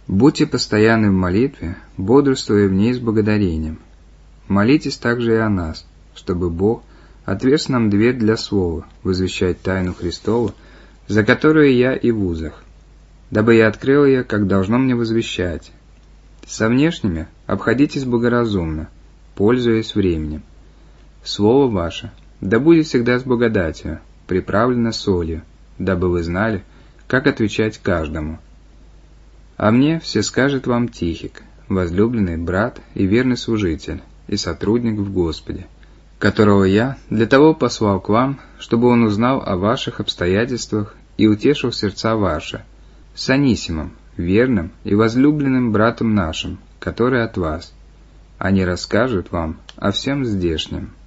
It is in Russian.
Будьте постоянны в молитве, бодрствуя в ней с благодарением. Молитесь также и о нас, чтобы Бог отверз нам дверь для слова, возвещать тайну Христову, за которую я и в узах, дабы я открыл ее, как должно мне возвещать. Со внешними обходитесь благоразумно, пользуясь временем. Слово ваше да будет всегда с благодатью, приправлено солью, дабы вы знали, как отвечать каждому. А мне все скажет вам Тихик, возлюбленный брат и верный служитель, и сотрудник в Господе, которого я для того послал к вам, чтобы он узнал о ваших обстоятельствах и утешил сердца ваши, с Анисимом, верным и возлюбленным братом нашим, который от вас. Они расскажут вам о всем здешнем.